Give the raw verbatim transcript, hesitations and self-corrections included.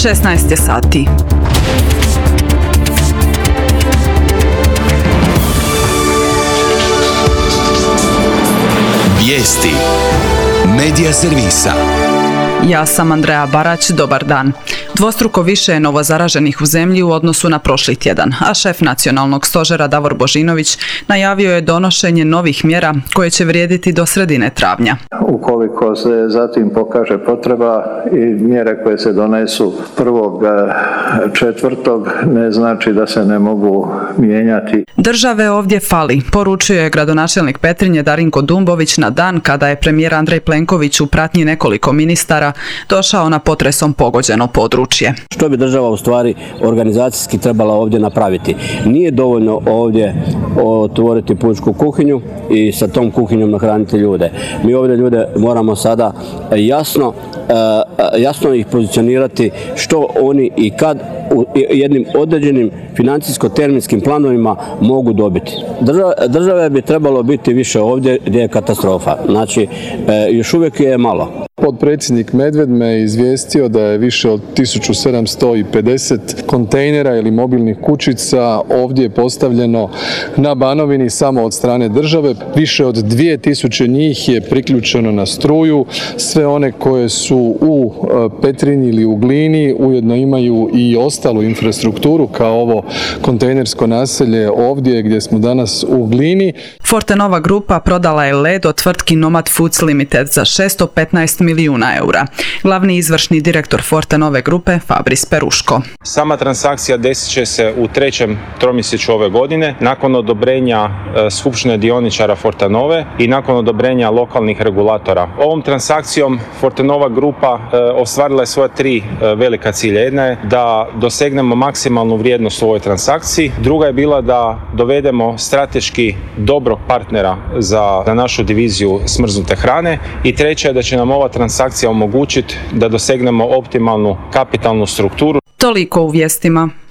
šesnaest je sati. Vijesti Medija servisa. Ja sam Andreja Barać, dobar dan. Dvostruko više je novozaraženih u zemlji u odnosu na prošli tjedan, a šef nacionalnog stožera Davor Božinović najavio je donošenje novih mjera koje će vrijediti do sredine travnja. Ukoliko se zatim pokaže potreba i mjere koje se donesu prvog četvrtog ne znači da se ne mogu mijenjati. Države ovdje fali, poručio je gradonačelnik Petrinje Darinko Dumbović na dan kada je premijer Andrej Plenković u pratnji nekoliko ministara došao na potresom pogođeno područje. Što bi država u stvari organizacijski trebala ovdje napraviti? Nije dovoljno ovdje otvoriti pučku kuhinju i sa tom kuhinjom nahraniti ljude. Mi ovdje ljude moramo sada jasno, jasno ih pozicionirati što oni i kad u jednim određenim financijsko-terminskim planovima mogu dobiti. Država, države bi trebalo biti više ovdje gdje je katastrofa. Znači, još uvijek je malo. Potpredsjednik Medved me izvijestio da je više od tisuću sedamsto pedeset kontejnera ili mobilnih kućica ovdje postavljeno na Banovini samo od strane države. Više od dvije tisuće njih je priključeno na struju. Sve one koje su u Petrinji ili u Glini ujedno imaju i ostalu infrastrukturu kao ovo kontejnersko naselje ovdje gdje smo danas u Glini. Fortenova grupa prodala je Ledo tvrtki Nomad Foods Limited za šesto petnaest milijuna eura. Glavni izvršni direktor Fortenove grupe Fabris Peruško. Sama transakcija desit će se u trećem tromjesečju ove godine nakon odobrenja e, skupštine dioničara Fortenove i nakon odobrenja lokalnih regulatora. Ovom transakcijom Fortenova grupa e, ostvarila je svoja tri e, velika cilja. Jedna je da dosegnemo maksimalnu vrijednost u ovoj transakciji. Druga je bila da dovedemo strateški dobrog partnera za, za našu diviziju smrznute hrane. I treća je da će nam ova transakcija omogućiti da dosegnemo optimalnu kapitalnu strukturu. Toliko u vijestima.